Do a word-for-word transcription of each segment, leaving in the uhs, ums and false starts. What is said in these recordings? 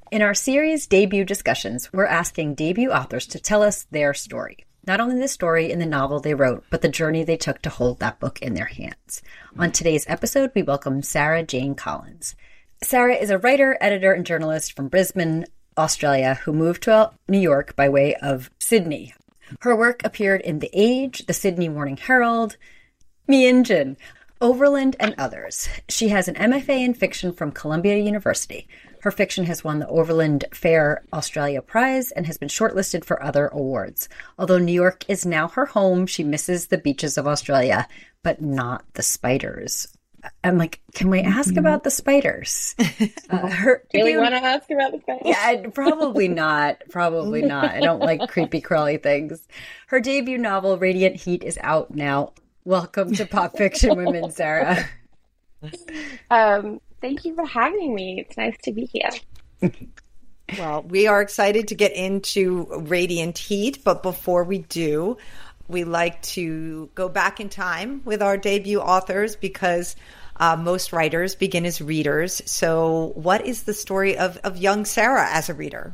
In our series Debut Discussions, we're asking debut authors to tell us their story. Not only the story in the novel they wrote, but the journey they took to hold that book in their hands. On today's episode, we welcome Sarah Jane Collins. Sarah is a writer, editor, and journalist from Brisbane, Australia, who moved to New York by way of Sydney. Her work appeared in The Age, the Sydney Morning Herald, Meanjin, Overland, and others. She has an M F A in fiction from Columbia University. Her fiction has won the Overland Fair Australia Prize and has been shortlisted for other awards. Although New York is now her home, she misses the beaches of Australia, but not the spiders. I'm like, can we ask about the spiders? Uh, her, really want to ask about the spiders? Yeah, probably not. Probably not. I don't like creepy, crawly things. Her debut novel, Radiant Heat, is out now. Welcome to Pop Fiction Women, Sarah. Um, thank you for having me. It's nice to be here. Well, we are excited to get into Radiant Heat, but before we do, we like to go back in time with our debut authors because uh, most writers begin as readers. So what is the story of, of young Sarah as a reader?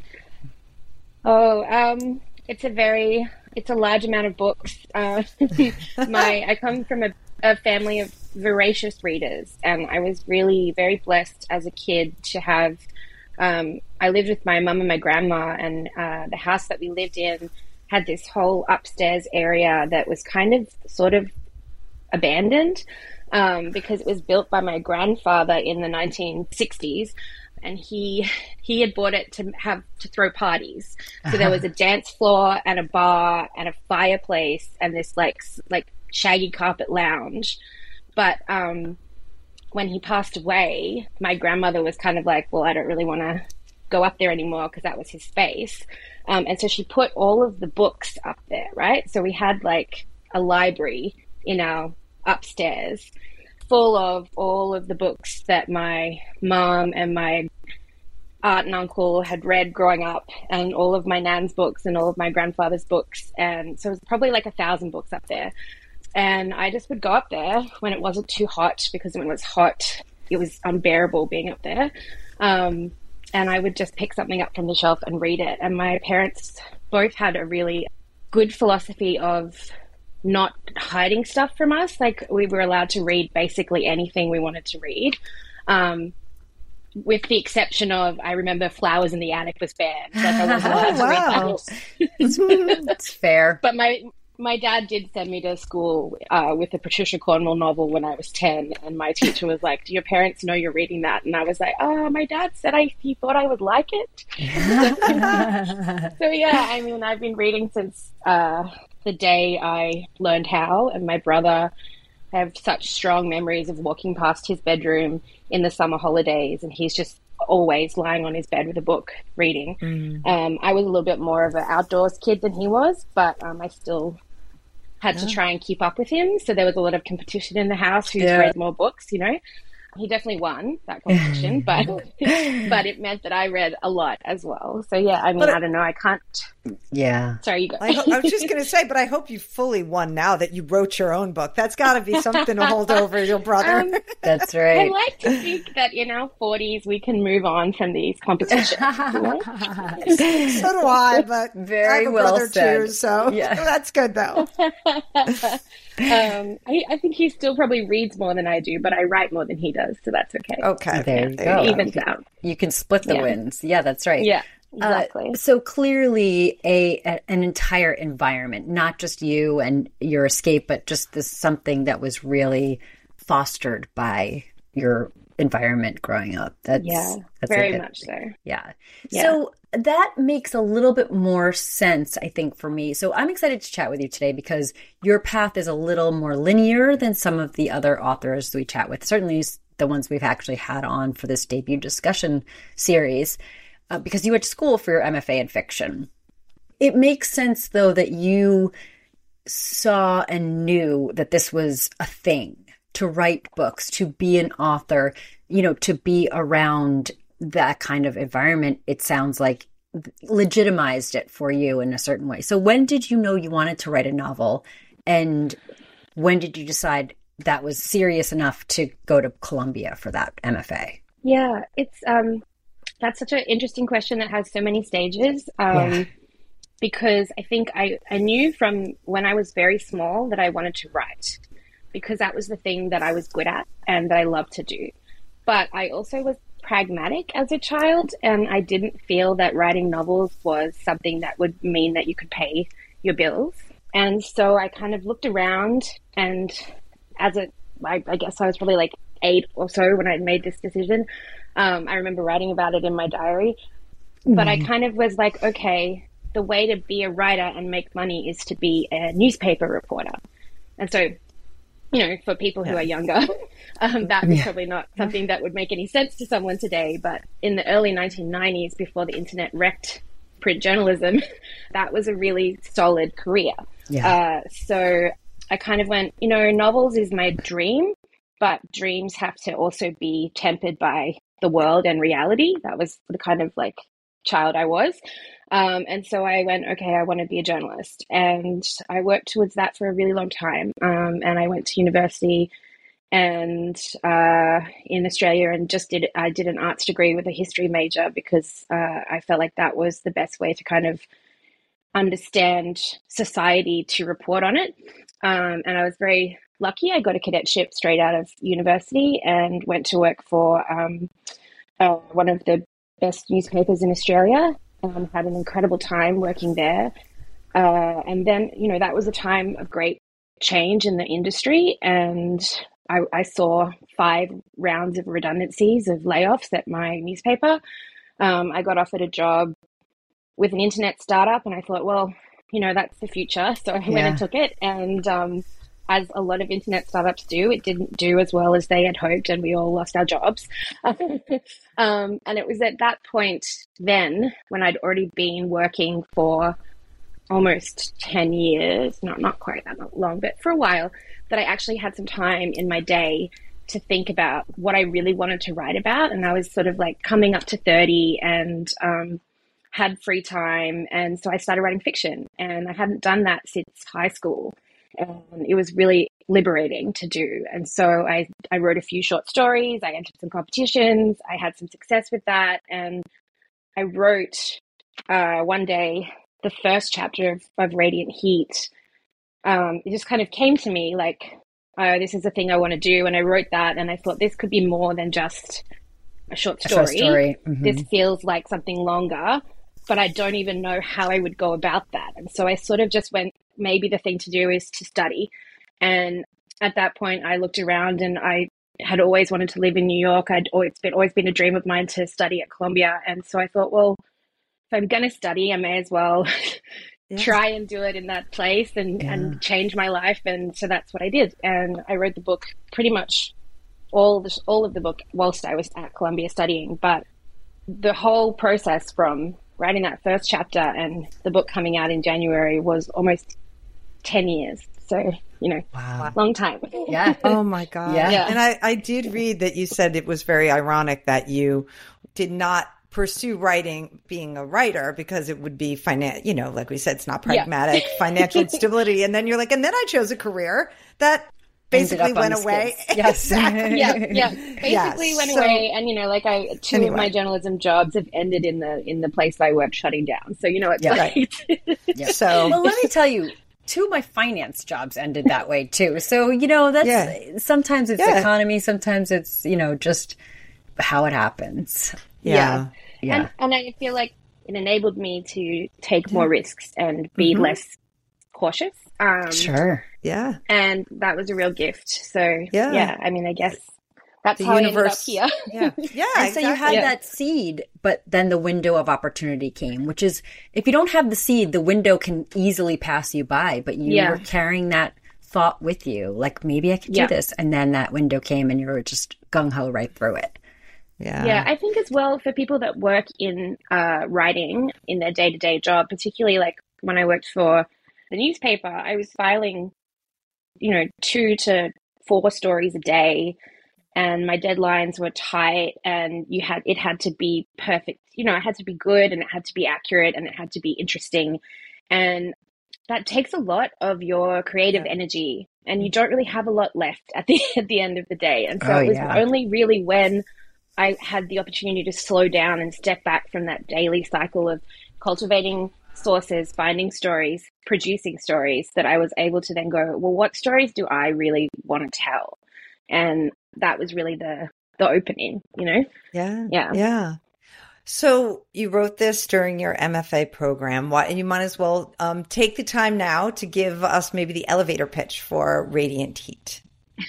Oh, um, it's a very, it's a large amount of books. Uh, my, I come from a, a family of voracious readers, and I was really very blessed as a kid to have, um, I lived with my mum and my grandma, and uh, the house that we lived in had this whole upstairs area that was kind of sort of abandoned um, because it was built by my grandfather in the nineteen sixties, and he he had bought it to have to throw parties. So uh-huh. There was a dance floor and a bar and a fireplace and this like like shaggy carpet lounge. But um, when he passed away, my grandmother was kind of like, well, I don't really want to go up there anymore because that was his space. Um, and so she put all of the books up there, right? So we had like a library in our upstairs full of all of the books that my mom and my aunt and uncle had read growing up, and all of my nan's books and all of my grandfather's books. And so it was probably like a thousand books up there. And I just would go up there when it wasn't too hot, because when it was hot, it was unbearable being up there. Um, And I would just pick something up from the shelf and read it. And my parents both had a really good philosophy of not hiding stuff from us. Like, we were allowed to read basically anything we wanted to read. Um, with the exception of, I remember Flowers in the Attic was banned. Like, I wasn't allowed oh, wow. to read that. That's fair. But my... My dad did send me to school uh, with a Patricia Cornwell novel when I was ten, and my teacher was like, do your parents know you're reading that? And I was like, oh, my dad said I he thought I would like it. So, yeah, I mean, I've been reading since uh, the day I learned how, and my brother, I have such strong memories of walking past his bedroom in the summer holidays, and he's just always lying on his bed with a book reading. Mm. Um, I was a little bit more of an outdoors kid than he was, but um, I still had yeah. to try and keep up with him. So there was a lot of competition in the house, who's yeah. read more books, you know. He definitely won that competition, but but it meant that I read a lot as well. So, yeah, I mean, but I don't know. I can't. Yeah. Sorry, you go. I, ho- I was just going to say, but I hope you fully won now that you wrote your own book. That's got to be something to hold over your brother. Um, That's right. I like to think that in our forties we can move on from these competitions. You know? So do I, but very I have a well brother said. Too, so yeah. That's good, though. um, I, I think he still probably reads more than I do, but I write more than he does, so that's okay. Okay, there you there go. It evens out. You can split the yeah. wins. Yeah, that's right. Yeah, exactly. Uh, so clearly, a, a an entire environment, not just you and your escape, but just this something that was really fostered by your environment growing up. That's yeah, that's very good much thing. so. Yeah. yeah. So that makes a little bit more sense, I think, for me. So I'm excited to chat with you today because your path is a little more linear than some of the other authors we chat with, certainly the ones we've actually had on for this debut discussion series, uh, because you went to school for your M F A in fiction. It makes sense, though, that you saw and knew that this was a thing, to write books, to be an author, you know, to be around that kind of environment. It sounds like legitimized it for you in a certain way. So when did you know you wanted to write a novel, and when did you decide that was serious enough to go to Columbia for that M F A? Yeah, it's um That's such an interesting question that has so many stages. Um, yeah. Because I think I, I knew from when I was very small that I wanted to write, because that was the thing that I was good at and that I loved to do. But I also was pragmatic as a child, and I didn't feel that writing novels was something that would mean that you could pay your bills. And so I kind of looked around, and as a, I, I guess I was probably like eight or so when I made this decision. Um, I remember writing about it in my diary, mm. but I kind of was like, okay, the way to be a writer and make money is to be a newspaper reporter. And so, you know, for people who yeah. are younger, um, that was yeah. probably not something that would make any sense to someone today. But in the early nineteen nineties, before the internet wrecked print journalism, that was a really solid career. Yeah. Uh, so I kind of went, you know, novels is my dream, but dreams have to also be tempered by the world and reality. That was the kind of like child I was. Um, and so I went, okay, I want to be a journalist. And I worked towards that for a really long time. Um, and I went to university and uh, in Australia and just did, I did an arts degree with a history major because uh, I felt like that was the best way to kind of understand society to report on it. Um, and I was very lucky. I got a cadetship straight out of university and went to work for um, uh, one of the best newspapers in Australia. Um, had an incredible time working there. Uh, and then, you know, that was a time of great change in the industry. And I, I saw five rounds of redundancies, of layoffs at my newspaper. Um, I got offered a job with an internet startup and I thought, well, you know, that's the future. So I yeah. went and took it. And um, as a lot of internet startups do, it didn't do as well as they had hoped, and we all lost our jobs. um, and it was at that point then, when I'd already been working for almost ten years, not not quite that long, but for a while, that I actually had some time in my day to think about what I really wanted to write about. And I was sort of like coming up to thirty and um, had free time. And so I started writing fiction, and I hadn't done that since high school. And it was really liberating to do. And so I, I wrote a few short stories. I entered some competitions. I had some success with that. And I wrote uh, one day the first chapter of, of Radiant Heat. Um, it just kind of came to me like, oh, this is the thing I want to do. And I wrote that, and I thought this could be more than just a short story. A short story. Mm-hmm. This feels like something longer, but I don't even know how I would go about that. And so I sort of just went, maybe the thing to do is to study. And at that point, I looked around, and I had always wanted to live in New York. I'd always been, always been a dream of mine to study at Columbia. And so I thought, well, if I'm going to study, I may as well yeah. try and do it in that place and, yeah. and change my life. And so that's what I did. And I wrote the book pretty much all the, all of the book whilst I was at Columbia studying. But the whole process from writing that first chapter and the book coming out in January was almost ten years. So, you know, wow. long time. Yeah. Oh my God. Yeah. yeah. And I, I did read that you said it was very ironic that you did not pursue writing, being a writer, because it would be finan, you know, like we said, it's not pragmatic, yeah. financial instability. And then you're like, and then I chose a career that basically went away. Yes. Exactly. Yeah. Yeah. Basically yes. went so, away. And, you know, like I, two anyway. of my journalism jobs have ended in the, in the place I worked shutting down. So, you know, it's yeah. like, yeah. so, well, let me tell you, two of my finance jobs ended that way too. So, you know, that's yeah. sometimes it's yeah. economy, sometimes it's, you know, just how it happens. Yeah. yeah. And, and I feel like it enabled me to take more risks and be mm-hmm. less cautious. Um, sure. Yeah. And that was a real gift. So, yeah, yeah I mean, I guess that's the how universe, I ended up here. Yeah. Yeah. And exactly. so you had yeah. that seed, but then the window of opportunity came, which is if you don't have the seed, the window can easily pass you by, but you yeah. were carrying that thought with you, like maybe I could yeah. do this. And then that window came and you were just gung ho right through it. Yeah. Yeah. I think as well for people that work in uh, writing in their day to day job, particularly like when I worked for the newspaper, I was filing, you know, two to four stories a day. And my deadlines were tight, and you had it had to be perfect. You know, it had to be good, and it had to be accurate, and it had to be interesting. And that takes a lot of your creative yeah. energy, and you don't really have a lot left at the at the end of the day. And so oh, it was yeah. only really when I had the opportunity to slow down and step back from that daily cycle of cultivating sources, finding stories, producing stories, that I was able to then go, well, what stories do I really want to tell? And that was really the the opening, you know? Yeah. Yeah. Yeah. So you wrote this during your M F A program. Why, and you might as well um, take the time now to give us maybe the elevator pitch for Radiant Heat.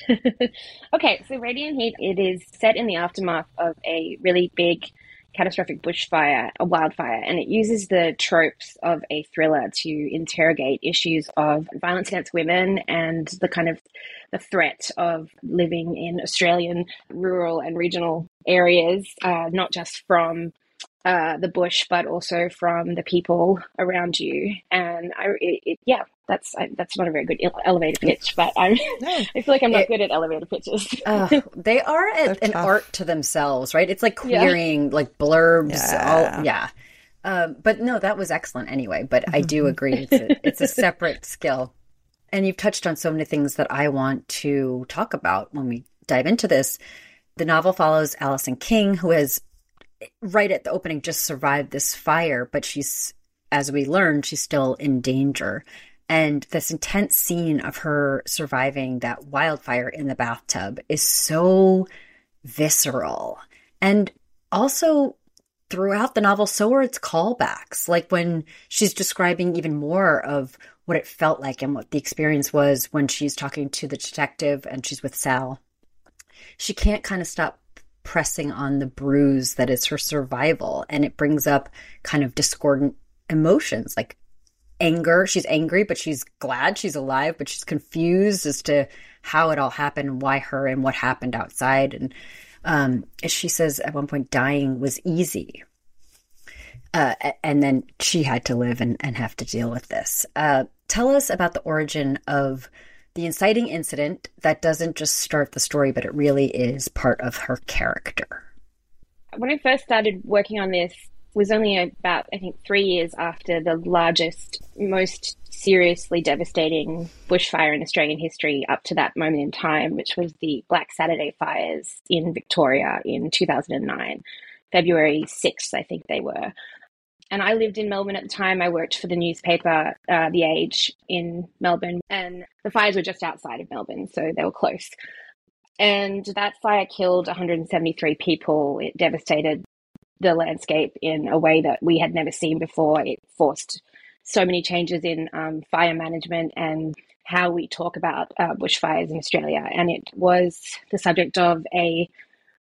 Okay, so Radiant Heat, it is set in the aftermath of a really big catastrophic bushfire, a wildfire, and it uses the tropes of a thriller to interrogate issues of violence against women and the kind of the threat of living in Australian rural and regional areas, uh, not just from uh, the bush, but also from the people around you. And I, it, it, yeah, that's I, that's not a very good elevator pitch, but I'm, No. I feel like I'm not It- good at elevator pitches. Uh, they are a, They're an tough. art to themselves, right? It's like Yeah. querying like blurbs. Yeah. All, yeah. Um, but no, that was excellent anyway. But I do agree. It's a, it's a separate skill. And you've touched on so many things that I want to talk about when we dive into this. The novel follows Alison King, who has, right at the opening, just survived this fire, but she's, as we learned, she's still in danger. And this intense scene of her surviving that wildfire in the bathtub is so visceral. And also throughout the novel, so are its callbacks. Like when she's describing even more of what it felt like and what the experience was when she's talking to the detective and she's with Sal. She can't kind of stop pressing on the bruise that is her survival. And it brings up kind of discordant emotions like anger. She's angry, but she's glad she's alive, but she's confused as to how it all happened, why her, and what happened outside. And um, she says at one point, dying was easy. Uh, and then she had to live and, and have to deal with this. Uh, tell us about the origin of the inciting incident that doesn't just start the story, but it really is part of her character. When I first started working on this was only about, I think, three years after the largest, most seriously devastating bushfire in Australian history up to that moment in time, which was the Black Saturday fires in Victoria in two thousand nine, February sixth, I think they were. And I lived in Melbourne at the time. I worked for the newspaper, uh, The Age, in Melbourne, and the fires were just outside of Melbourne, so they were close. And that fire killed one hundred seventy-three people. It devastated the landscape in a way that we had never seen before. It forced so many changes in um, fire management and how we talk about uh, bushfires in Australia. And it was the subject of a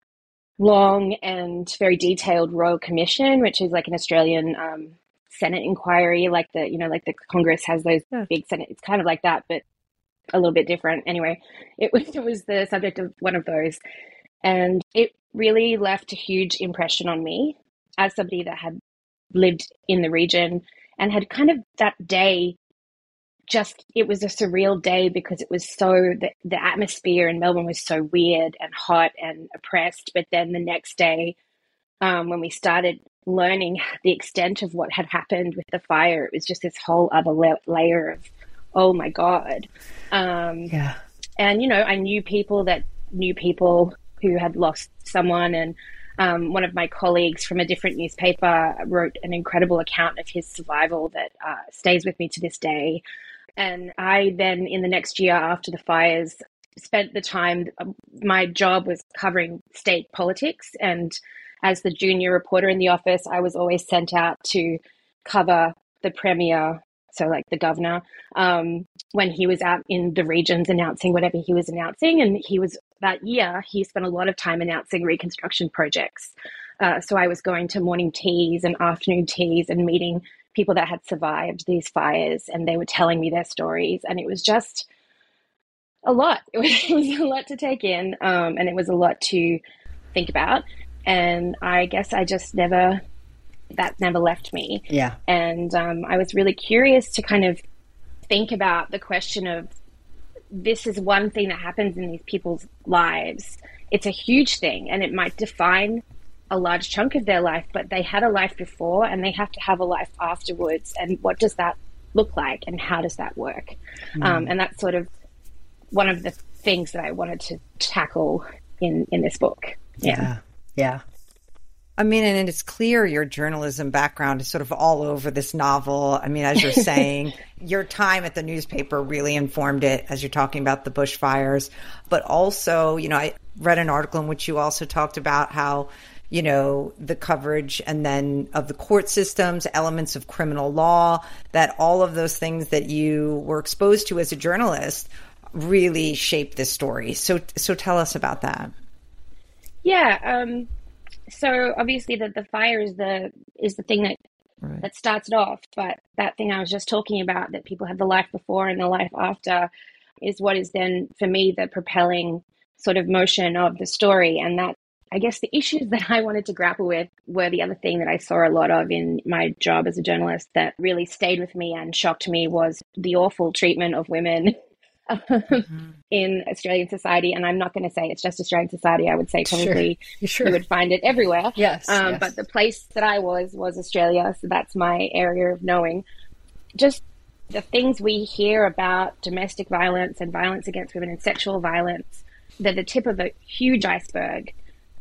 long and very detailed Royal Commission, which is like an Australian um, Senate inquiry, like the, you know, like the Congress has those Yeah. big Senate. It's kind of like that, but a little bit different. Anyway, it was, it was the subject of one of those. And it really left a huge impression on me as somebody that had lived in the region and had kind of that day, just, it was a surreal day because it was so, the, the atmosphere in Melbourne was so weird and hot and oppressed. But then the next day, um, when we started learning the extent of what had happened with the fire, it was just this whole other la- layer of, oh my God. Um, Yeah. and, you know, I knew people that knew people who had lost someone. And um, one of my colleagues from a different newspaper wrote an incredible account of his survival that uh, stays with me to this day. And I then, in the next year after the fires, spent the time, my job was covering state politics. And as the junior reporter in the office, I was always sent out to cover the Premier, so like the governor, um, when he was out in the regions announcing whatever he was announcing. And he was, that year, he spent a lot of time announcing reconstruction projects. Uh, so I was going to morning teas and afternoon teas and meeting people that had survived these fires, and they were telling me their stories. And it was just a lot. It was, it was a lot to take in, um, and it was a lot to think about. And I guess I just never, that never left me. Yeah. And um, I was really curious to kind of think about the question of, this is one thing that happens in these people's lives. It's a huge thing, and it might define a large chunk of their life, but they had a life before and they have to have a life afterwards. And what does that look like, and how does that work? Mm. Um, and that's sort of one of the things that I wanted to tackle in, in this book. Yeah. Yeah. Yeah. I mean, and it's clear your journalism background is sort of all over this novel. I mean, as you're saying, your time at the newspaper really informed it as you're talking about the bushfires. But also, you know, I read an article in which you also talked about how, you know, the coverage and then of the court systems, elements of criminal law, that all of those things that you were exposed to as a journalist really shaped this story. So, so tell us about that. Yeah. Um, so obviously the, the fire is the, is the thing that, right. that starts it off. But that thing I was just talking about, that people have the life before and the life after, is what is then for me, the propelling sort of motion of the story. And that, I guess the issues that I wanted to grapple with were the other thing that I saw a lot of in my job as a journalist that really stayed with me and shocked me was the awful treatment of women mm-hmm. in Australian society. And I'm not going to say it's just Australian society. I would say probably sure. Sure. you would find it everywhere. Yes, um, yes. But the place that I was was Australia. So that's my area of knowing. Just the things we hear about domestic violence and violence against women and sexual violence, they're the tip of a huge iceberg.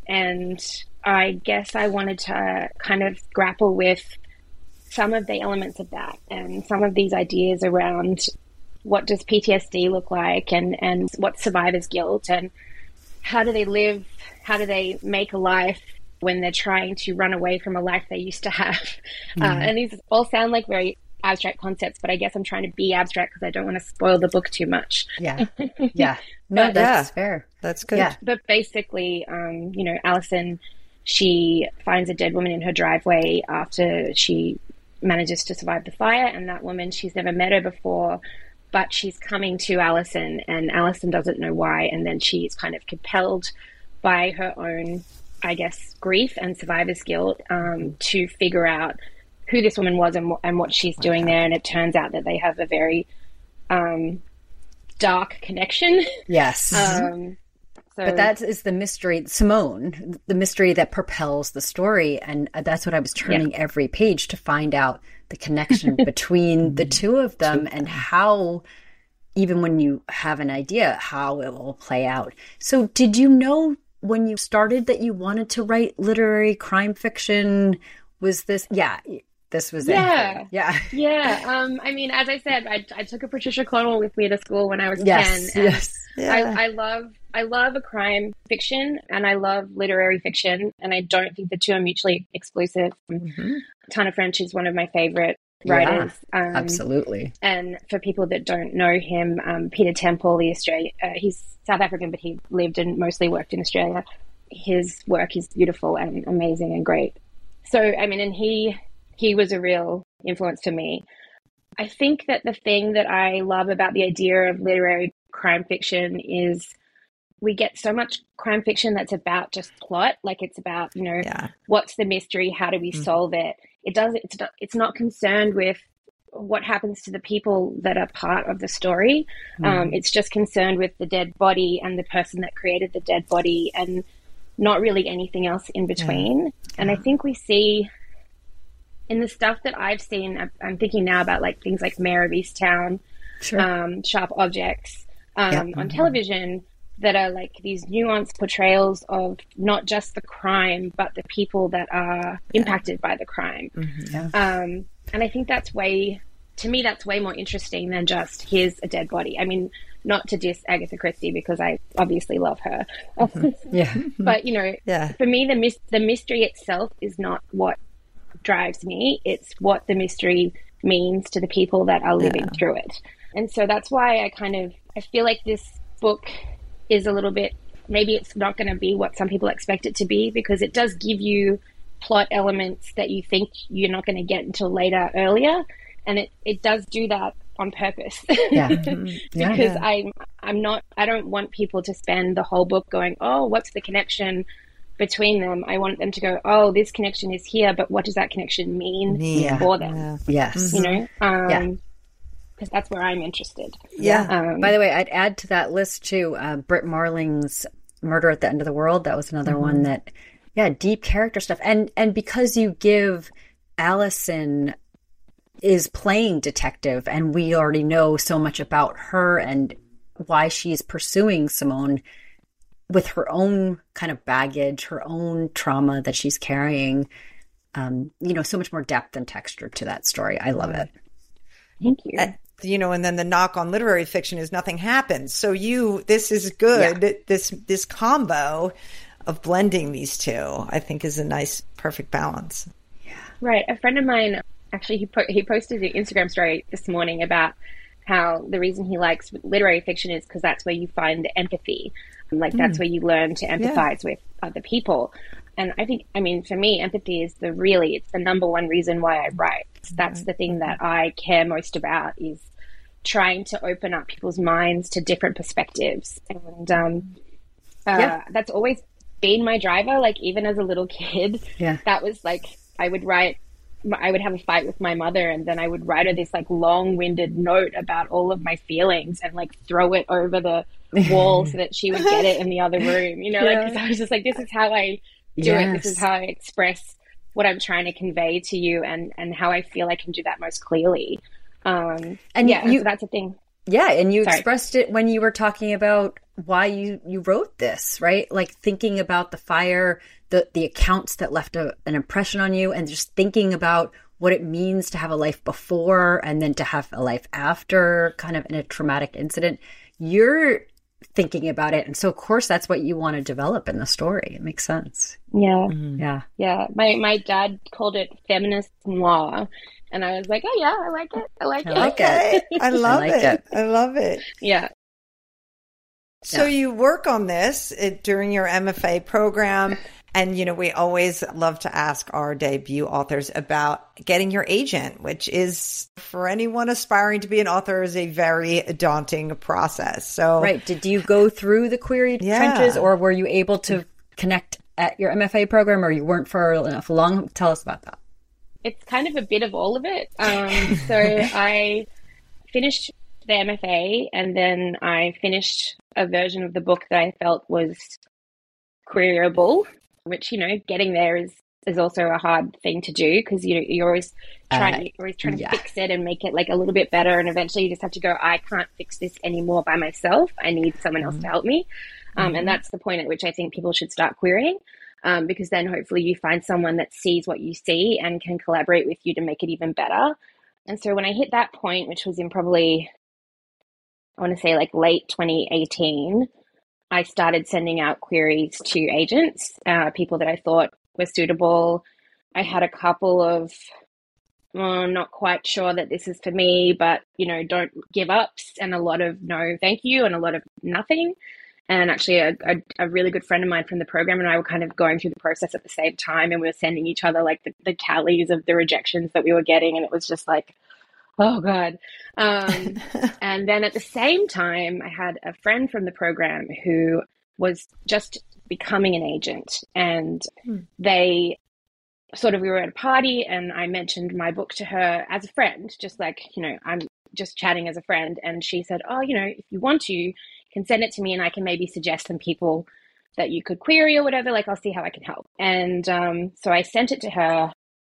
And I guess I wanted to kind of grapple with some of the elements of that and some of these ideas around what does P T S D look like and, and what's survivor's guilt and how do they live, how do they make a life when they're trying to run away from a life they used to have. Mm-hmm. Uh, and these all sound like very abstract concepts, but I guess I'm trying to be abstract because I don't want to spoil the book too much. Yeah. Yeah. No, but, that's yeah. fair. That's good. Yeah. But basically, um, you know, Alison, she finds a dead woman in her driveway after she manages to survive the fire. And that woman, she's never met her before, but she's coming to Alison and Alison doesn't know why. And then she's kind of compelled by her own, I guess, grief and survivor's guilt um, to figure out who this woman was and, and what she's doing there. And it turns out that they have a very um, dark connection. Yes. Um, so, but that is the mystery, Simone, the mystery that propels the story. And that's what I was turning yeah. every page to find out the connection between the two of them and how, even when you have an idea, how it will play out. So did you know when you started that you wanted to write literary crime fiction? Was this, yeah, this was yeah. it. Yeah. Yeah. Um, I mean, as I said, I, I took a Patricia Cornwell with me to school when I was yes, ten. Yes. Yeah. I, I love, I love a crime fiction and I love literary fiction. And I don't think the two are mutually exclusive. Mm-hmm. Tana French is one of my favorite writers. Yeah, um, absolutely. And for people that don't know him, um, Peter Temple, the Australia, uh, he's South African, but he lived and mostly worked in Australia. His work is beautiful and amazing and great. So, I mean, and he, he was a real influence for me. I think that the thing that I love about the idea of literary crime fiction is we get so much crime fiction that's about just plot, like it's about, you know, yeah. what's the mystery? How do we mm-hmm. solve it? It does, it's not, it's not concerned with what happens to the people that are part of the story. Mm-hmm. Um, it's just concerned with the dead body and the person that created the dead body and not really anything else in between. Yeah. And I think we see in the stuff that I've seen, I'm thinking now about like things like Mayor of Easttown, sure. um, Sharp Objects um, yep. on mm-hmm. television that are like these nuanced portrayals of not just the crime, but the people that are yeah. impacted by the crime. Mm-hmm. Yeah. Um, and I think that's way, to me, that's way more interesting than just here's a dead body. I mean, not to diss Agatha Christie because I obviously love her. Mm-hmm. Yeah. But, you know, yeah. for me, the mis- the mystery itself is not what drives me. It's what the mystery means to the people that are living yeah. through it. And so that's why I kind of, I feel like this book is a little bit, maybe it's not going to be what some people expect it to be because it does give you plot elements that you think you're not going to get until later, earlier. And it, it does do that on purpose. Yeah. because yeah, yeah. I'm, I'm not, I don't want people to spend the whole book going, oh, what's the connection between them? I want them to go, oh, this connection is here, but what does that connection mean yeah. for them? Yeah. Yes. You know? Um, yeah. Because that's where I'm interested. Yeah. Um, By the way, I'd add to that list too, uh, Britt Marling's Murder at the End of the World. That was another mm-hmm. one that, yeah, deep character stuff. And and because you give Alison is playing detective and we already know so much about her and why she's pursuing Simone, with her own kind of baggage, her own trauma that she's carrying, um, you know, so much more depth and texture to that story. I love it. Thank you. Uh, you know, and then the knock on literary fiction is nothing happens. So you, this is good. Yeah. This, this combo of blending these two, I think is a nice, perfect balance. Right. A friend of mine, actually, he, po- he posted an Instagram story this morning about how the reason he likes literary fiction is because that's where you find empathy. Like, mm. that's where you learn to empathize yeah. with other people. And I think, I mean, for me, empathy is the really, it's the number one reason why I write. That's the thing that I care most about, is trying to open up people's minds to different perspectives. And um, uh, yeah. that's always been my driver. Like, even as a little kid, yeah. that was like, I would write, I would have a fight with my mother, and then I would write her this like long-winded note about all of my feelings and like throw it over the wall so that she would get it in the other room, you know, yeah. like, 'cause I was just like, this is how I do yes. it. This is how I express what I'm trying to convey to you, and, and how I feel I can do that most clearly. Um, and yeah, you, so that's a thing. Yeah. And you Sorry. expressed it when you were talking about why you, you wrote this, right? Like, thinking about the fire, the, the accounts that left a, an impression on you, and just thinking about what it means to have a life before and then to have a life after, kind of in a traumatic incident. You're thinking about it. And so, of course, that's what you want to develop in the story. It makes sense. Yeah. Mm-hmm. Yeah. Yeah. My, my dad called it feminist noir. And I was like, oh, yeah, I like it. I like I it. Like it. I love I like it. it. I love it. Yeah. So yeah. you work on this it, during your M F A program. And, you know, we always love to ask our debut authors about getting your agent, which is, for anyone aspiring to be an author, is a very daunting process. So, right. Did you go through the query yeah. trenches, or were you able to connect at your M F A program, or you weren't for enough long? Tell us about that. It's kind of a bit of all of it. Um, so I finished the M F A, and then I finished a version of the book that I felt was queryable, which, you know, getting there is, is also a hard thing to do, because you know, you're always trying, uh, you're always trying yeah. to fix it and make it like a little bit better. And eventually you just have to go, I can't fix this anymore by myself. I need someone else mm-hmm. to help me. Um, mm-hmm. And that's the point at which I think people should start querying. Um, because then hopefully you find someone that sees what you see and can collaborate with you to make it even better. And so when I hit that point, which was in probably, I want to say like late twenty eighteen, I started sending out queries to agents, uh, people that I thought were suitable. I had a couple of, oh, not quite sure that this is for me, but, you know, don't give ups, and a lot of no, thank you, and a lot of nothing. And actually a, a, a really good friend of mine from the program and I were kind of going through the process at the same time, and we were sending each other like the, the tallies of the rejections that we were getting. And it was just like, oh God. Um, and then at the same time, I had a friend from the program who was just becoming an agent, and hmm. they sort of, we were at a party and I mentioned my book to her as a friend, just like, you know, I'm just chatting as a friend. And she said, oh, you know, if you want to, you can send it to me and I can maybe suggest some people that you could query or whatever, like I'll see how I can help. And um, so I sent it to her.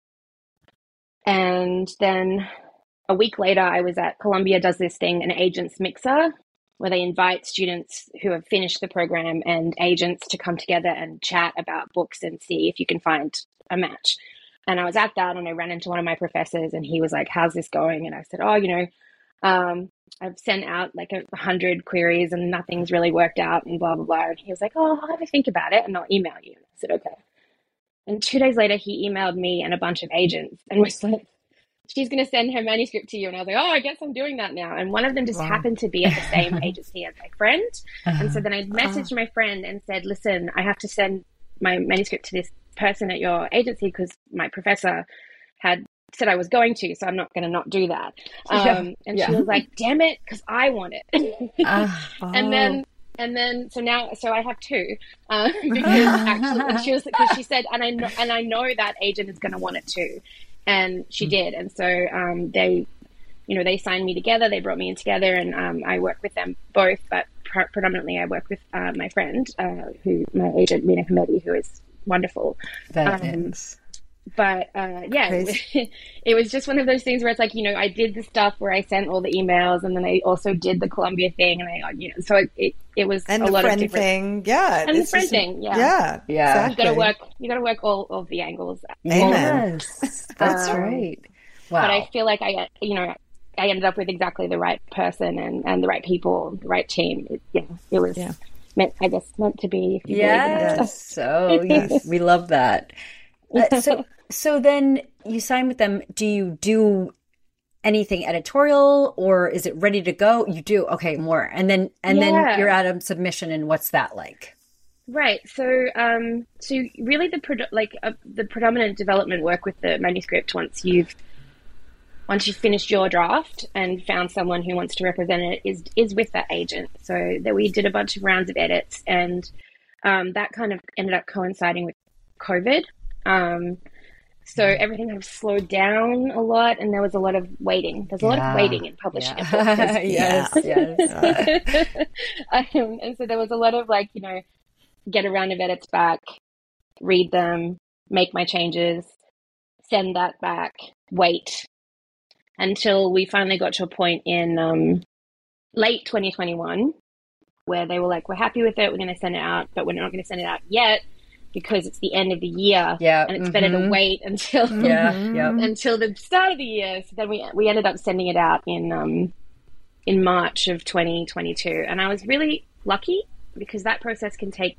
And then a week later, I was at Columbia does this thing, an agents mixer, where they invite students who have finished the program and agents to come together and chat about books and see if you can find a match. And I was at that and I ran into one of my professors and he was like, how's this going? And I said, oh, you know, um, I've sent out like a hundred queries and nothing's really worked out and blah, blah, blah. And he was like, oh, I'll have a think about it and I'll email you. I said, okay. And two days later, he emailed me and a bunch of agents and was like, she's going to send her manuscript to you. And I was like, oh, I guess I'm doing that now. And one of them just wow. happened to be at the same agency as my friend. Uh-huh. And so then I messaged uh-huh. my friend and said, listen, I have to send my manuscript to this person at your agency because my professor had said I was going to, so I'm not going to not do that. Um, yeah. And yeah. she was like, damn it, because I want it. uh, oh. And then And then, so now, so I have two, uh, because actually, she was, because she said, and I know, and I know that agent is going to want it too. And she mm. did. And so, um, they, you know, they signed me together, they brought me in together, and, um, I work with them both, but pr- predominantly I work with, uh, my friend, uh, who, my agent, Mina Hamedi, who is wonderful. That um, is. but uh, yeah, it, it was just one of those things where it's like, you know, I did the stuff where I sent all the emails, and then I also did the Columbia thing, and I, you know, so it it, it was and a the lot friend of different thing, yeah, and the friend thing, yeah, yeah, yeah. Exactly. You got to work. You got to work all of the angles. Amen. Yes, that's Um, right. Wow. But I feel like I, you know, I ended up with exactly the right person and, and the right people, the right team. It, yeah, it was Yeah. meant, I guess, meant to be. If you believe in that Yes. stuff. So yes, we love that. Uh, so, so then you sign with them. Do you do anything editorial, or is it ready to go? You do. Okay, more. And then, and Yeah. then you're at a submission, and what's that like? Right. So, um, so really, the pre- like uh, the predominant development work with the manuscript, once you've once you've finished your draft and found someone who wants to represent it, is is with that agent. So that we did a bunch of rounds of edits, and um, that kind of ended up coinciding with COVID. Um, so everything kind of slowed down a lot, and there was a lot of waiting. There's a lot Yeah. of waiting in publishing Yeah. a book. 'Cause- yes, yes. um, and so there was a lot of like, you know, get a round of edits back, read them, make my changes, send that back, wait until we finally got to a point in um, late twenty twenty-one where they were like, we're happy with it, we're going to send it out, but we're not going to send it out yet because it's the end of the year, Yeah, and it's better to mhm. wait until Yeah, yep. until the start of the year. So then we we ended up sending it out in um, in March of twenty twenty-two, and I was really lucky because that process can take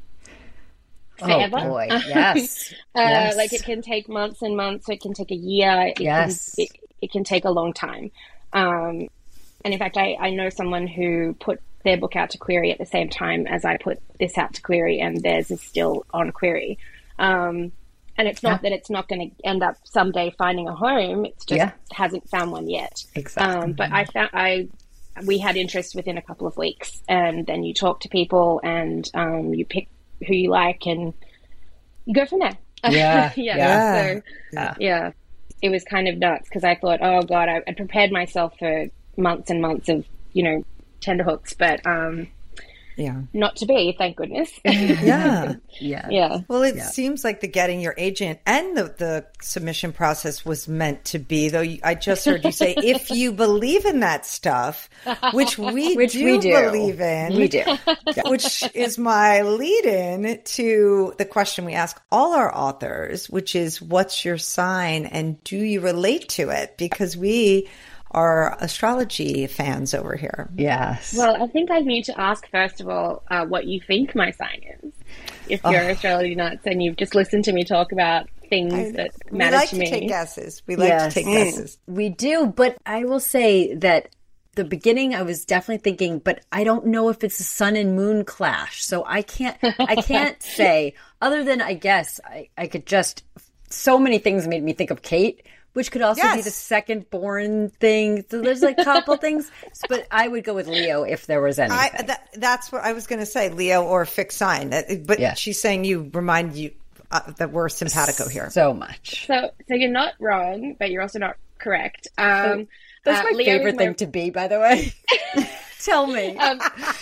forever. Oh boy, yes. Uh, Yes. Like it can take months and months. It can take a year. It Yes. can, it, it can take a long time. Um, and in fact, I, I know someone who put their book out to query at the same time as I put this out to query, and theirs is still on query. Um, and it's not Yeah. that it's not going to end up someday finding a home. It's just Yeah. hasn't found one yet. Exactly. Um, but I found I we had interest within a couple of weeks, and then you talk to people, and um, you pick who you like, and you go from there. Yeah, yeah. yeah. So, Yeah. yeah, it was kind of nuts because I thought, oh God, I, I prepared myself for months and months of, you know, tenterhooks, but um, Yeah. not to be, thank goodness. Yeah. Yeah. yeah. Well, it Yeah. seems like the getting your agent and the, the submission process was meant to be, though you, I just heard you say, if you believe in that stuff, which we, Which do, we do. believe in, We do. which is my lead in to the question we ask all our authors, which is, what's your sign and do you relate to it? Because we are astrology fans over here. Yes. Well, I think I need to ask, first of all, uh, what you think my sign is. If you're astrology nuts and you've just listened to me talk about things that We matter like to to me. take guesses. We like Yes. to take guesses. We do, but I will say that the beginning I was definitely thinking, but I don't know if it's a sun and moon clash. So I can't I can't say, other than I guess I, I could just so many things made me think of Kate, which could also be Yes. the second born thing. So there's like a couple things. But I would go with Leo if there was anything. I, that, that's what I was going to say, Leo or fixed sign. That- But Yeah. she's saying you remind you uh, that we're simpatico here. so much. So, so you're not wrong, but you're also not correct. Um, That's uh, my Leo favorite is my- thing to be, by the way. Tell me. Um,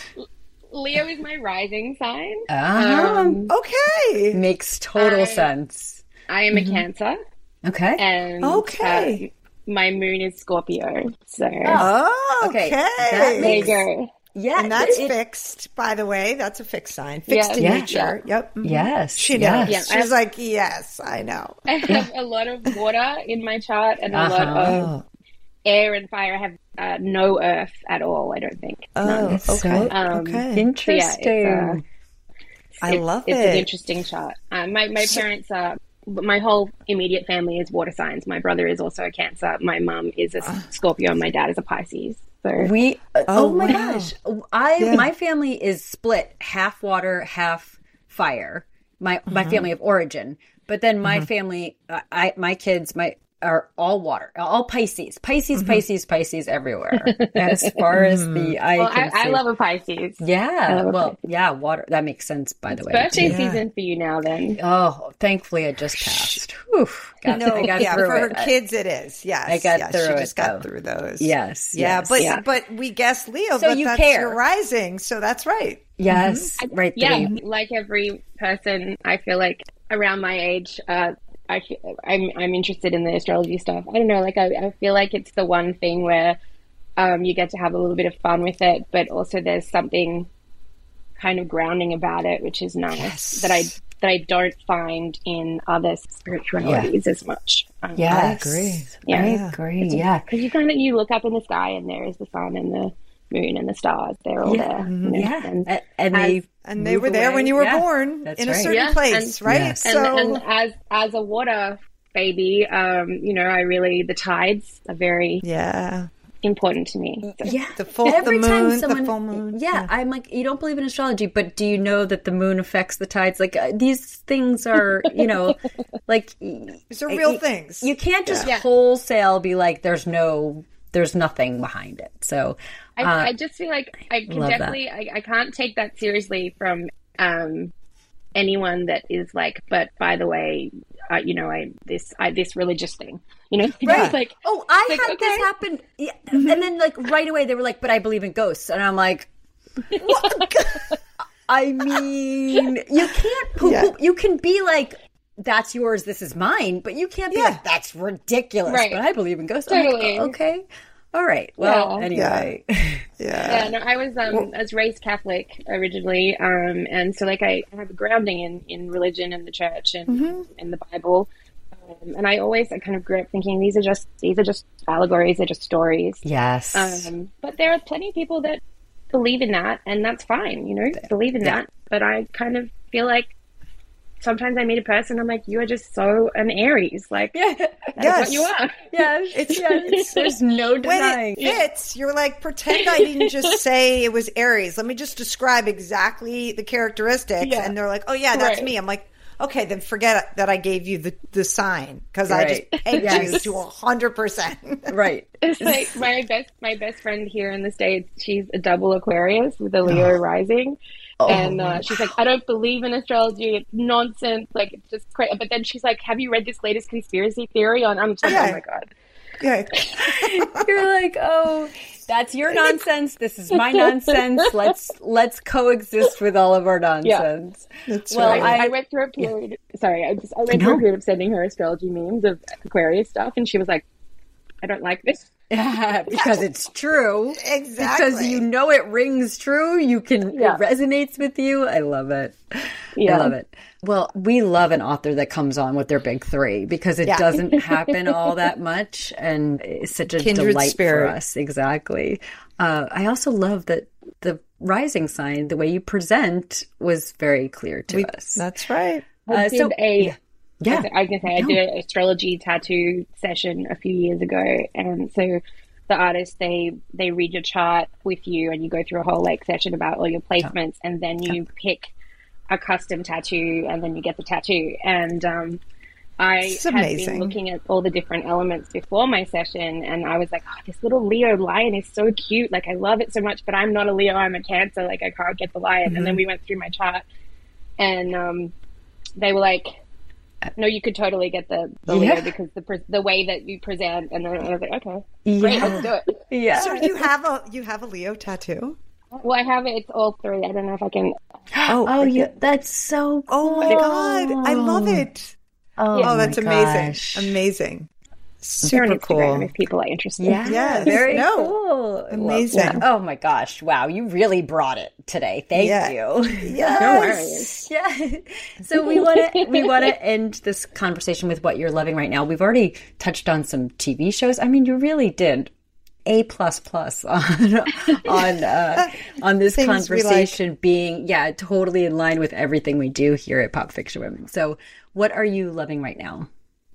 Leo is my rising sign. Ah, Um, Okay. makes total I- sense. I am a Cancer, Okay. and Okay. uh, my moon is Scorpio. So Oh, Okay. okay. That there you makes- go. Yeah. And that's it- fixed, by the way. That's a fixed sign. Fixed Yeah. in Yeah. nature. Yep. Mhm. Yes. She knows. yes. Yeah, I She's have- like, yes, I know. I have a lot of water in my chart and a lot Uh-huh. of air and fire. I have uh, no earth at all, I don't think. Oh, None. okay. So Um, okay. Interesting. So yeah, it's, uh, I it's- love it's it. an interesting chart. Uh, my my parents are. My whole immediate family is water signs. My brother is also a Cancer. My mum is a Scorpio, and my dad is a Pisces. So We uh, Oh, oh, my wow. gosh. I Yeah. my family is split half water, half fire. My my Mm-hmm. family of origin. But then my family uh, I my kids my are all water. All Pisces. Pisces, Mm-hmm. Pisces, Pisces everywhere. As far as the eye well, can I, I see. love a Pisces. Yeah. love a Well, Pisces. yeah, water that makes sense by the way. Birthday Yeah. season for you now, then. Oh, thankfully I just passed. Whew. Got, No, I got yeah, through for her it. I- kids it is. Yes. I got yes, through she it, just got though. through those. Yes. Yeah, yes. but Yeah. but we guessed Leo, So but you that's care. your rising, so that's right. Yes. Right there. Yeah, like every person, I feel like around my age, uh, I I'm I'm interested in the astrology stuff. I don't know, like I, I feel like it's the one thing where um, you get to have a little bit of fun with it, but also there's something kind of grounding about it, which is nice Yes. that I that I don't find in other spiritualities yeah. as much. Um, Yes. I agree. Yeah. I agree. Yeah. Because you kind of you look up in the sky and there is the sun and the moon and the stars. They're all Yeah. there. You know? Yeah. And, And, and as- they And they move were there away. when you were Yeah. born That's in a right. certain Yeah, place, and- right? Yes. and, So and as as a water baby, um, you know, I really the tides are very yeah, important to me. So. Yeah. the full, Every the time moon, someone, the full moon. Yeah, I'm like, you don't believe in astrology, but do you know that the moon affects the tides? Like uh, these things are, you know, like These are real y- things. You can't just Yeah. wholesale be like, there's no, there's nothing behind it. So I, uh, I just feel like I can love that. definitely I, I can't take that seriously from um, anyone that is like, but by the way, uh, you know, I this I this religious thing, you know, Right. It's like oh, I like, had okay. this happen, yeah. And then like right away they were like, but I believe in ghosts, and I'm like, what? I mean, you can't poop. Yeah. You can be like, that's yours, this is mine, but you can't be Yeah. like, that's ridiculous. Right. But I believe in ghosts. I'm like, Totally. oh, okay, all right. Well, Yeah. anyway, yeah. Yeah, no, I was um I was raised Catholic originally, um, and so like I have a grounding in, in religion and the church and Mm-hmm. in the Bible, um, and I always I kind of grew up thinking these are just these are just allegories, they're just stories. yes, Um, but there are plenty of people that believe in that, and that's fine, you know, believe in Yeah. that. But I kind of feel like sometimes I meet a person, I'm like, you are just so an Aries, like yeah, that's Yes. what you are. yes, It's- yes. There's no When denying. it fits, you're like, pretend I didn't just say it was Aries. Let me just describe exactly the characteristics. Yeah. And they're like, oh, yeah, that's Right. me. I'm like, okay, then forget that I gave you the, the sign because I Right. just pegged you Yes. to one hundred percent. Right. It's like my best my best friend here in the States, she's a double Aquarius with a Leo rising. And uh, she's like, I don't believe in astrology. It's nonsense. Like, it's just crazy. But then she's like, have you read this latest conspiracy theory on? I'm just like, Yeah. oh my God. Yeah. You're like, oh, that's your nonsense. This is my nonsense. Let's let's coexist with all of our nonsense. That's Well, right. I, I- I went through a period. Sorry, I just I went No. through a period of sending her astrology memes of Aquarius stuff, and she was like, I don't like this. Yeah, because it's true. Exactly. Because you know it rings true. You can Yeah. it resonates with you. I love it. Yeah. I love it. Well, we love an author that comes on with their big three because it Yeah. doesn't happen all that much, and it's such a Kindred delight spirit. for us. Exactly. Uh, I also love that the rising sign, the way you present, was very clear to We- us. That's right. I Uh, did so- a. yeah. I was gonna say I did an astrology tattoo session a few years ago, and so the artists they they read your chart with you, and you go through a whole like session about all your placements, and then you pick a custom tattoo, and then you get the tattoo. And um, I It's had amazing. been looking at all the different elements before my session, and I was like, oh, this little Leo lion is so cute. Like I love it so much, but I'm not a Leo. I'm a Cancer. Like I can't get the lion. And then we went through my chart, and um, they were like, no, you could totally get the, the Yeah. Leo because the pre- the way that you present, and then I was like, okay, great, Yeah. let's do it. Yeah. So you have a you have a Leo tattoo? Well, I have it. It's all three. I don't know if I can. Oh, Oh, you, that's so cool. oh my God. I love it. Oh, Oh, that's my amazing. gosh. Amazing. Share on Super Instagram cool. if people are interested. Yeah, Yes. very No. cool. Amazing. Well, oh my gosh. Wow. You really brought it today. Thank Yeah. you. Yes. No worries. Yeah. So we want to we want to end this conversation with what you're loving right now. We've already touched on some T V shows. I mean, you really did A plus plus on on uh, on this Things we like. conversation being yeah totally in line with everything we do here at Pop Fiction Women. So, what are you loving right now?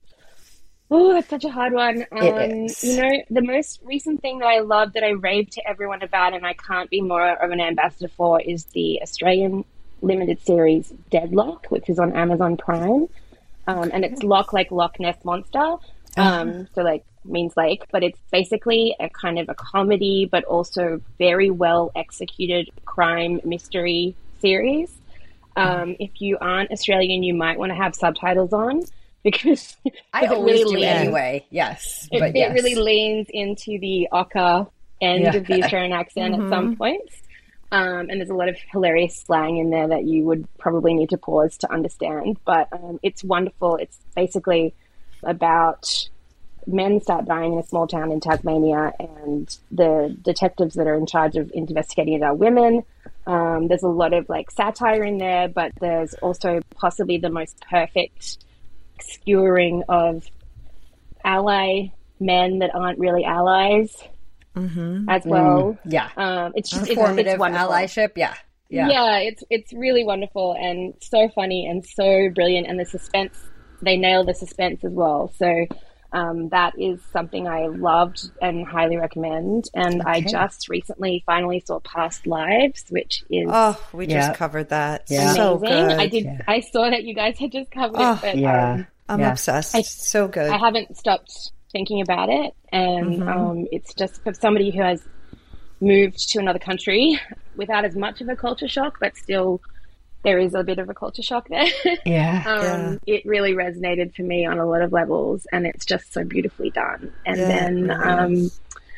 Oh, that's such a hard one. Um, is. You know, the most recent thing that I love that I rave to everyone about, and I can't be more of an ambassador for, is the Australian limited series Deadlock, which is on Amazon Prime. Um, and it's Loch like Loch Ness Monster. Um, so like means lake, but it's basically a kind of a comedy, but also very well executed crime mystery series. Um, if you aren't Australian, you might want to have subtitles on because I because it always really do leans- anyway. Yes, It, but it yes. really leans into the Oka end Yeah. of the Australian accent at some points. Um, and there's a lot of hilarious slang in there that you would probably need to pause to understand. But um, it's wonderful. It's basically about men start dying in a small town in Tasmania, and the detectives that are in charge of investigating it are women. Um, there's a lot of like satire in there, but there's also possibly the most perfect skewering of ally men that aren't really allies. Mm-hmm. As well, mm, yeah. Um, it's just performative it's, it's allyship, yeah, yeah, yeah. It's it's really wonderful and so funny and so brilliant, and the suspense, they nail the suspense as well. So um, that is something I loved and highly recommend. And okay. I just recently finally saw Past Lives, which is oh, we just yeah. covered that. Yeah. So amazing. good. I did. Yeah. I saw that you guys had just covered oh, it, but yeah. um, I'm yeah. obsessed. I, so good. I haven't stopped thinking about it, and mm-hmm. um, it's just for somebody who has moved to another country without as much of a culture shock, but still there is a bit of a culture shock there. Yeah. um, yeah. It really resonated for me on a lot of levels, and it's just so beautifully done. And yeah, then, um,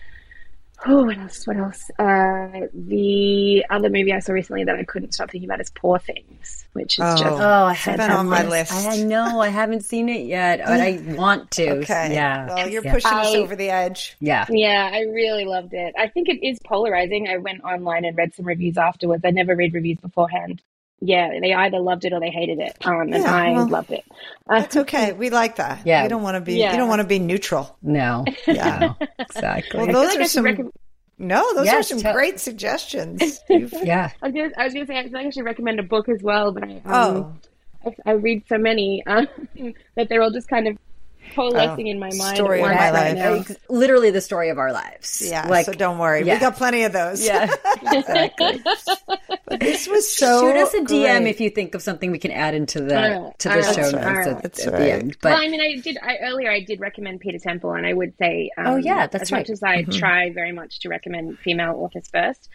oh, what else? What else? Uh, the other movie I saw recently that I couldn't stop thinking about is Poor Things, which is oh. just oh, I have been on my list. I know I haven't seen it yet, but I want to. Okay. Yeah. Well, you're yeah. pushing us I, over the edge. Yeah. Yeah, I really loved it. I think it is polarizing. I went online and read some reviews afterwards. I never read reviews beforehand. Yeah, they either loved it or they hated it, um, and yeah, I well, loved it. That's okay. We like that. Yeah. We don't want to be. Yeah. You don't want to be neutral. No. Yeah. No, exactly. Well, those like are I some. recommend- No, those yes, are some tell- great suggestions. You've... yeah. I was gonna, I was gonna say I feel like I should recommend a book as well, but I um, oh, I, I read so many um, that they're all just kind of coalescing oh, in my mind. story at of once my right life. now. Literally the story of our lives. yeah. Like, so don't worry, yeah. we got plenty of those. Yeah. Exactly. But this was so. Shoot us a D M great. if you think of something we can add into the Uh, to the all show right, notes all right. at, That's at right. the end. But well, I mean, I did I, earlier. I did recommend Peter Temple, and I would say, um, Oh, yeah, that's as right. much as I Mm-hmm. try very much to recommend female authors first,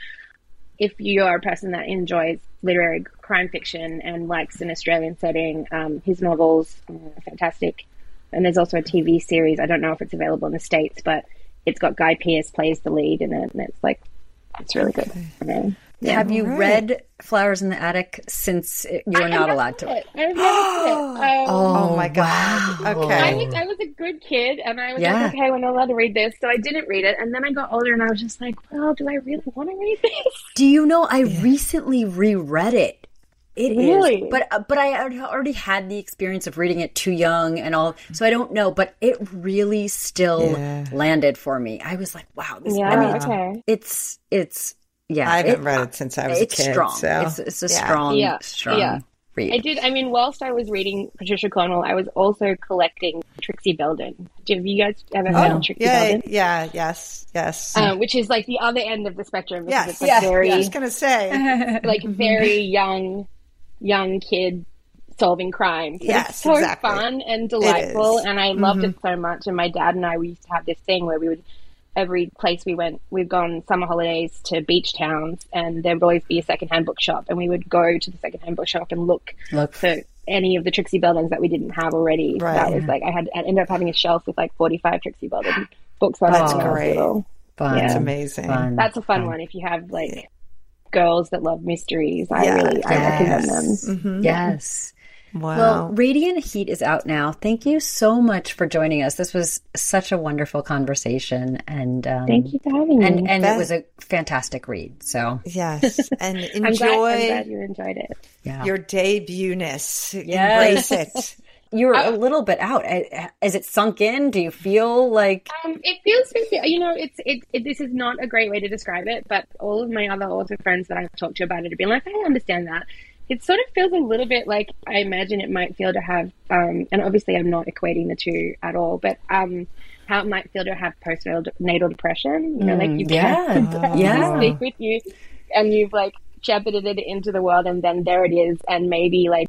if you are a person that enjoys literary crime fiction and likes an Australian setting, um, his novels are fantastic. And there's also a T V series. I don't know if it's available in the States, but it's got Guy Pearce plays the lead in it, and it's like it's really good. Um, yeah. have you All right. read Flowers in the Attic since it, you I were have not never allowed to? read it. I've never read it. Um, Oh my God. wow. Okay. I was I was a good kid, and I was Yeah. like, okay, we're not allowed to read this, so I didn't read it. And then I got older, and I was just like, well, do I really want to read this? Do you know I recently reread it? It Really? is, but uh, but I had already had the experience of reading it too young and all, so I don't know. But it really still Yeah. landed for me. I was like, wow, this. Yeah, I mean, it's, okay. it's it's yeah. I haven't it- read it since I was It's a kid. strong. So It's it's a yeah. strong, Yeah, strong yeah. read. I did. I mean, whilst I was reading Patricia Cornwell, I was also collecting Trixie Belden. Have you guys ever heard Oh, of Trixie yeah, Belden? yeah, yes, yes. Uh, which is like the other end of the spectrum. Because yes, it's like yeah, very, I was going to say. like very young, young kid solving crimes. But Yes, it's so exactly. fun and delightful, is. and I loved it so much. And my dad and I, we used to have this thing where we would, every place we went, we'd gone summer holidays to beach towns, and there would always be a secondhand bookshop, and we would go to the secondhand bookshop and look, Look. for any of the Trixie Beldens that we didn't have already. Right. That was like I had I ended up having a shelf with like forty-five Trixie Belden books on it. That's when I was great. little. Fun. Yeah. It's amazing. Fun. That's a fun one if you have like girls that love mysteries. I Yeah. really I recommend them. Yes. Mhm. Yes. Wow. Well, Radiant Heat is out now. Thank you so much for joining us. This was such a wonderful conversation, and um, Thank you for having me. and and That- it was a fantastic read. So yes, and I'm glad, I'm enjoy glad you enjoyed it. yeah, your debut-ness. Yes. Embrace it. you're a little bit out. Is it sunk in? Do you feel like Um, it feels, you know, it's it, it. This is not a great way to describe it, but all of my other author friends that I've talked to about it have been like, I understand that. It sort of feels a little bit like I imagine it might feel to have, um, and obviously I'm not equating the two at all, but um, how it might feel to have postnatal depression. You know, like you yeah, can't yeah. stick with you, and you've like shepherded it into the world, and then there it is, and maybe like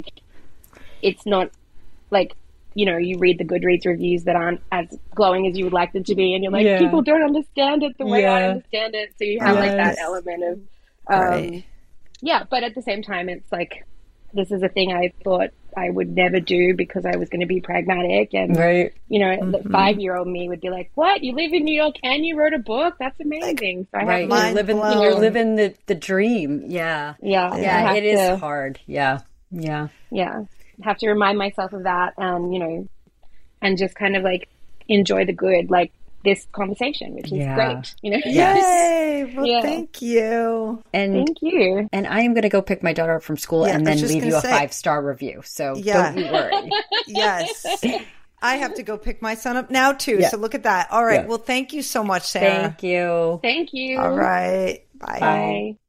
it's not like, you know, you read the Goodreads reviews that aren't as glowing as you would like them to be, and you're like, Yeah. people don't understand it the way I Yeah. understand it, so you have like that Yes. element of um, Right. yeah, but at the same time, it's like, this is a thing I thought I would never do because I was going to be pragmatic. And, right. you know, mm-hmm. the five-year-old me would be like, what? You live in New York and you wrote a book? That's amazing. So I right. have You're living, you you're living the, the dream. Yeah. Yeah. Yeah. It to, is hard. Yeah. Yeah. Yeah. I have to remind myself of that and, you know, and just kind of like enjoy the good, like this conversation, which is yeah. great. You know? Yay! Well, yeah. thank you. And thank you. And I am going to go pick my daughter up from school yeah, and then leave you a say, five-star review. So yeah. don't you worry. Yes. I have to go pick my son up now too. Yeah. So look at that. All right. Yeah. Well, thank you so much, Sarah. Thank you. Thank you. All right. Bye. Bye.